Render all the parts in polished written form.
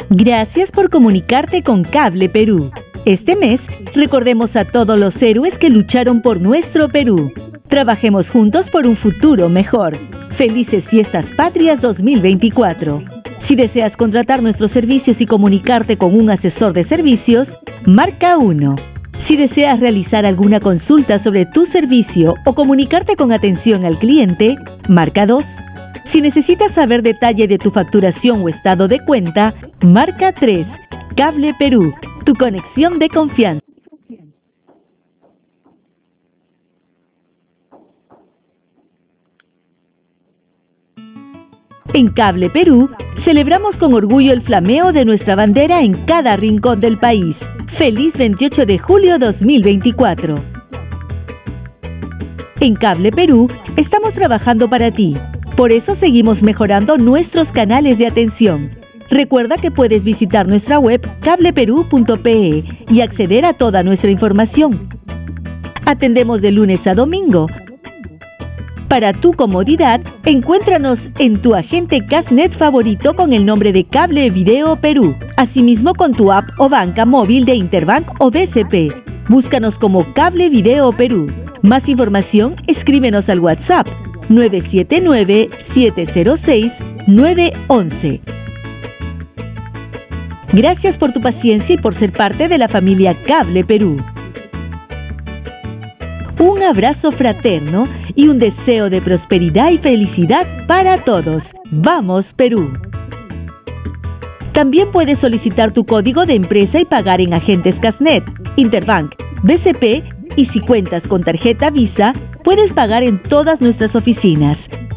Gracias por comunicarte con Cable Perú. Este mes, recordemos a todos los héroes que lucharon por nuestro Perú. Trabajemos juntos por un futuro mejor. Felices Fiestas Patrias 2024. Si deseas contratar nuestros servicios y comunicarte con un asesor de servicios, marca 1. Si deseas realizar alguna consulta sobre tu servicio o comunicarte con atención al cliente, marca 2. Si necesitas saber detalle de tu facturación o estado de cuenta, marca 3. Cable Perú, tu conexión de confianza. En Cable Perú, celebramos con orgullo el flameo de nuestra bandera en cada rincón del país. ¡Feliz 28 de julio 2024! En Cable Perú, estamos trabajando para ti. Por eso seguimos mejorando nuestros canales de atención. Recuerda que puedes visitar nuestra web cableperú.pe y acceder a toda nuestra información. Atendemos de lunes a domingo. Para tu comodidad, encuéntranos en tu agente Casnet favorito con el nombre de Cable Video Perú. Asimismo con tu app o banca móvil de Interbank o BCP. Búscanos como Cable Video Perú. Más información, escríbenos al WhatsApp 979-706-911. Gracias por tu paciencia y por ser parte de la familia Cable Perú. Un abrazo fraterno y un deseo de prosperidad y felicidad para todos. ¡Vamos, Perú! También puedes solicitar tu código de empresa y pagar en agentes Casnet, Interbank, BCP y si cuentas con tarjeta Visa, puedes pagar en todas nuestras oficinas.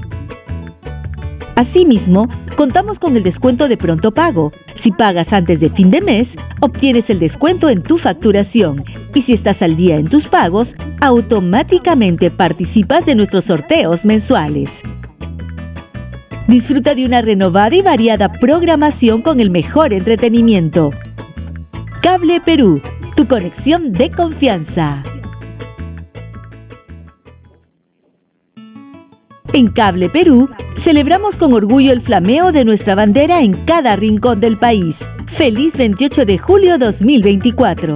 Asimismo, contamos con el descuento de pronto pago. Si pagas antes de fin de mes, obtienes el descuento en tu facturación. Y si estás al día en tus pagos, automáticamente participas de nuestros sorteos mensuales. Disfruta de una renovada y variada programación con el mejor entretenimiento. Cable Perú, tu conexión de confianza. En Cable Perú, celebramos con orgullo el flameo de nuestra bandera en cada rincón del país. ¡Feliz 28 de julio 2024!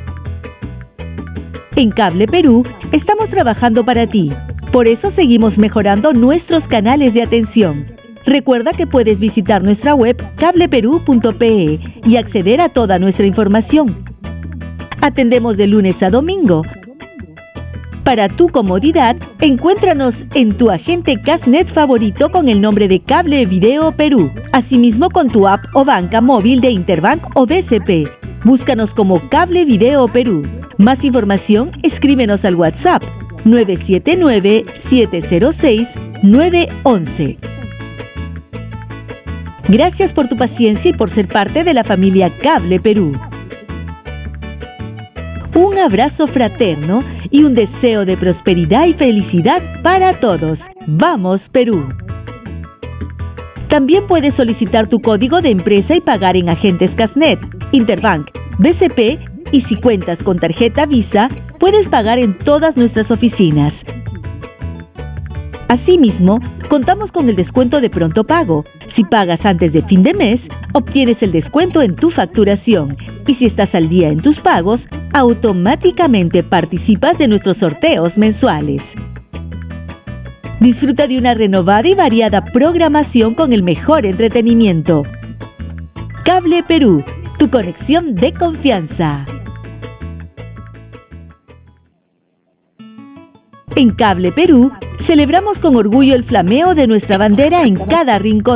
En Cable Perú, estamos trabajando para ti. Por eso seguimos mejorando nuestros canales de atención. Recuerda que puedes visitar nuestra web cableperú.pe y acceder a toda nuestra información. Atendemos de lunes a domingo. Para tu comodidad, encuéntranos en tu agente Casnet favorito con el nombre de Cable Video Perú. Asimismo con tu app o banca móvil de Interbank o BCP. Búscanos como Cable Video Perú. Más información, escríbenos al WhatsApp 979-706-911. Gracias por tu paciencia y por ser parte de la familia Cable Perú. Un abrazo fraterno y un deseo de prosperidad y felicidad para todos. ¡Vamos, Perú! También puedes solicitar tu código de empresa y pagar en agentes Casnet, Interbank, BCP y si cuentas con tarjeta Visa, puedes pagar en todas nuestras oficinas. Asimismo, contamos con el descuento de pronto pago. Si pagas antes de fin de mes, obtienes el descuento en tu facturación. Y si estás al día en tus pagos, automáticamente participas de nuestros sorteos mensuales. Disfruta de una renovada y variada programación con el mejor entretenimiento. Cable Perú, tu conexión de confianza. En Cable Perú, celebramos con orgullo el flameo de nuestra bandera en cada rincón